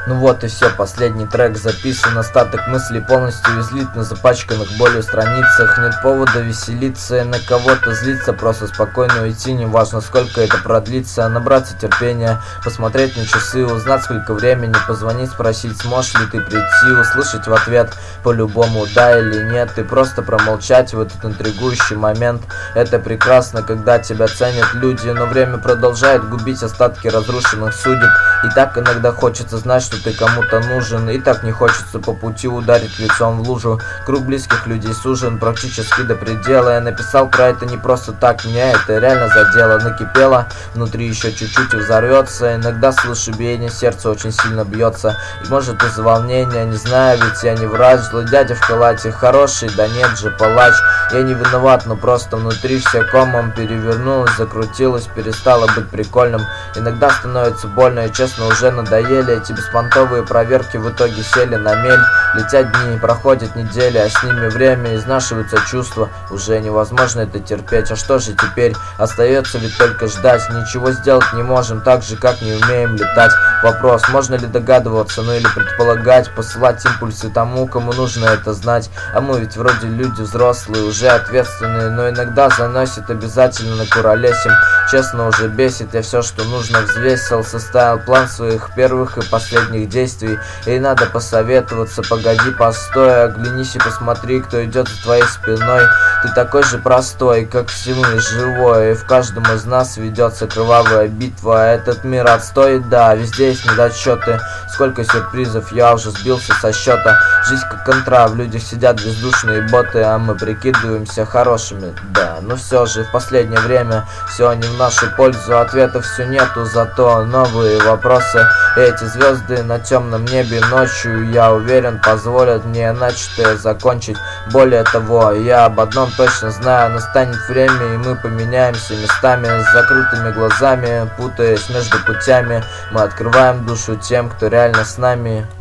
Ну вот и все, последний трек записан, остаток мыслей полностью излит на запачканных болью страницах. Нет повода веселиться и на кого-то злиться, просто спокойно уйти, неважно сколько это продлится. Набраться терпения, посмотреть на часы, узнать сколько времени, позвонить, спросить, сможешь ли ты прийти, услышать в ответ по-любому да или нет, и просто промолчать в этот интригующий момент. Это прекрасно, когда тебя ценят люди, но время продолжает губить остатки разрушенных судеб. И так иногда хочется знать, что ты кому-то нужен, и так не хочется по пути ударить лицом в лужу. Круг близких людей сужен практически до предела. Я написал про это не просто так, меня это реально задело. Накипело, внутри еще чуть-чуть и взорвется. Иногда слышу биение, сердце очень сильно бьется. И может из-за волнения, не знаю, ведь я не врач. Злой дядя в халате, хороший, да нет же, палач. Я не виноват, но просто внутри все комом перевернулось, закрутилось, перестало быть прикольным. Иногда становится больно и честно уже надоели эти беспонтовые проверки, в итоге сели на мель. Летят дни, проходят недели, а с ними время, изнашиваются чувства. Уже невозможно это терпеть, а что же теперь? Остается ведь только ждать, ничего сделать не можем, так же как не умеем летать. Вопрос, можно ли догадываться, ну или предполагать, посылать импульсы тому, кому нужно это знать. А мы ведь вроде люди взрослые, уже ответственные, но иногда заносит обязательно накуролесим. Честно уже бесит, я все, что нужно взвесил, составил план своих первых и последних действий. И надо посоветоваться, погоди, постой, оглянись и посмотри, кто идет за твоей спиной. Ты такой же простой, как всему и живой, и в каждом из нас ведется кровавая битва. Этот мир отстоит, да, везде есть недочеты. Сколько сюрпризов, я уже сбился со счета. Жизнь как контра, в людях сидят бездушные боты, а мы прикидываемся хорошими, да. Но все же в последнее время все не в нашу пользу, ответов все нету, зато новые вопросы. Эти звезды на темном небе ночью, я уверен, позволят мне начатое закончить. Более того, я об одном точно знаю, настанет время, и мы поменяемся местами. С закрытыми глазами, путаясь между путями, мы открываем душу тем, кто реально с нами.